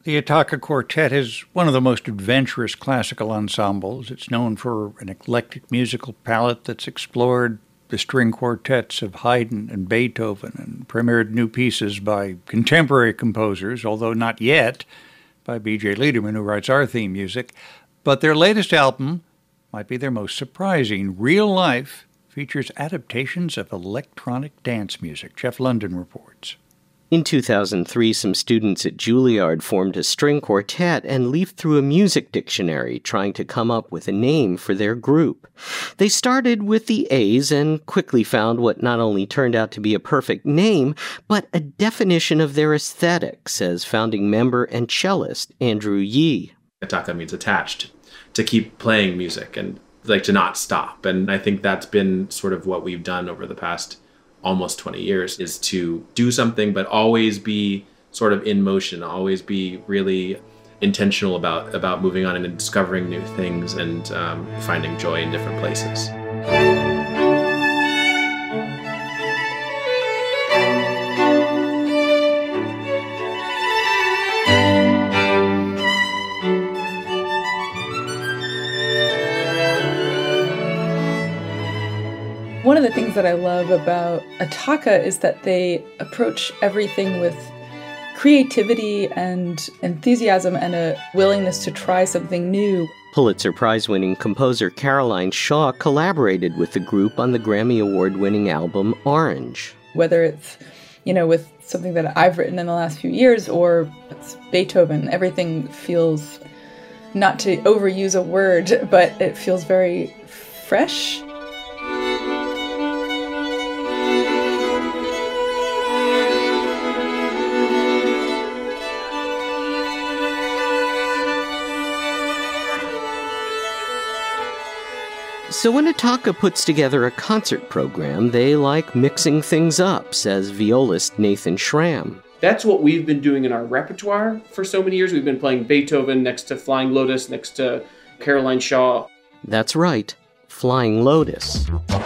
The Attacca Quartet is one of the most adventurous classical ensembles. It's known for an eclectic musical palette that's explored the string quartets of Haydn and Beethoven and premiered new pieces by contemporary composers, although not yet by B.J. Liederman, who writes our theme music. But their latest album might be their most surprising. Real Life features adaptations of electronic dance music. Jeff London reports. In 2003, some students at Juilliard formed a string quartet and leafed through a music dictionary trying to come up with a name for their group. They started with the A's and quickly found what not only turned out to be a perfect name, but a definition of their aesthetic, says founding member and cellist Andrew Yee. Attacca means attached, to keep playing music and like to not stop. And I think that's been sort of what we've done over the past almost 20 years, is to do something but always be sort of in motion, always be really intentional about moving on and discovering new things and finding joy in different places. One of the things that I love about Attacca is that they approach everything with creativity and enthusiasm and a willingness to try something new. Pulitzer Prize-winning composer Caroline Shaw collaborated with the group on the Grammy Award-winning album Orange. Whether it's, with something that I've written in the last few years or it's Beethoven, everything feels, not to overuse a word, but it feels very fresh. So when Attacca puts together a concert program, they like mixing things up, says violist Nathan Schramm. That's what we've been doing in our repertoire for so many years. We've been playing Beethoven next to Flying Lotus, next to Caroline Shaw. That's right, Flying Lotus.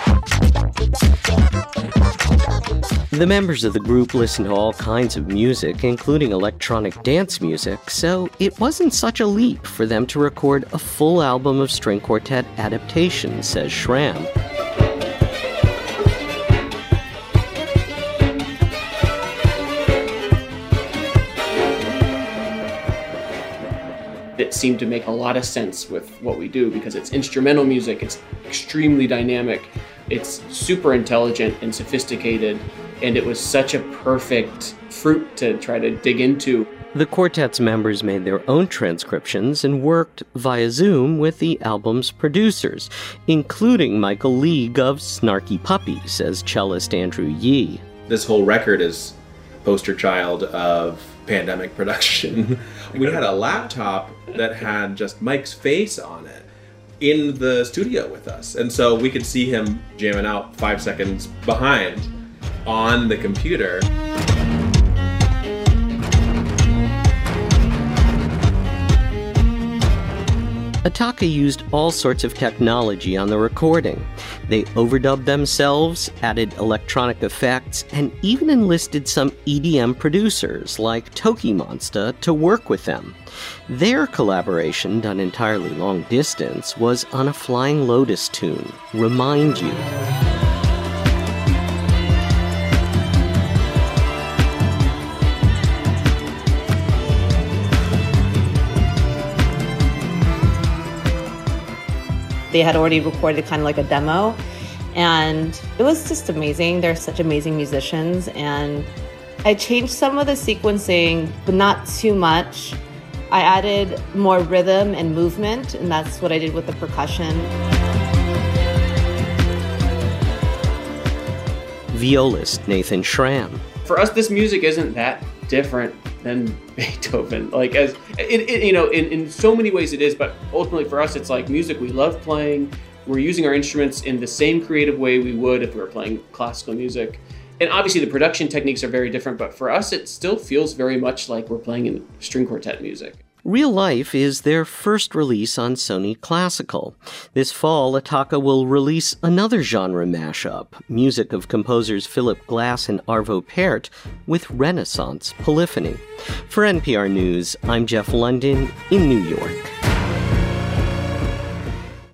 The members of the group listen to all kinds of music, including electronic dance music, so it wasn't such a leap for them to record a full album of string quartet adaptations, says Schramm. It seemed to make a lot of sense with what we do because it's instrumental music, it's extremely dynamic, it's super intelligent and sophisticated, and it was such a perfect fruit to try to dig into. The quartet's members made their own transcriptions and worked via Zoom with the album's producers, including Michael League of Snarky Puppy, says cellist Andrew Yee. This whole record is poster child of pandemic production. We had a laptop that had just Mike's face on it in the studio with us. And so we could see him jamming out 5 seconds behind on the computer. Attacca used all sorts of technology on the recording. They overdubbed themselves, added electronic effects, and even enlisted some EDM producers like Toki Monster to work with them. Their collaboration, done entirely long distance, was on a Flying Lotus tune, Remind You. They had already recorded kind of like a demo, and it was just amazing. They're such amazing musicians, and I changed some of the sequencing, but not too much. I added more rhythm and movement, and that's what I did with the percussion. Violist Nathan Schramm. For us, this music isn't that different than Beethoven. Like, as in so many ways it is, but ultimately for us, it's like music we love playing. We're using our instruments in the same creative way we would if we were playing classical music. And obviously the production techniques are very different, but for us, it still feels very much like we're playing in string quartet music. Real Life is their first release on Sony Classical. This fall, Attacca will release another genre mashup, music of composers Philip Glass and Arvo Pärt with Renaissance polyphony. For NPR News, I'm Jeff London in New York.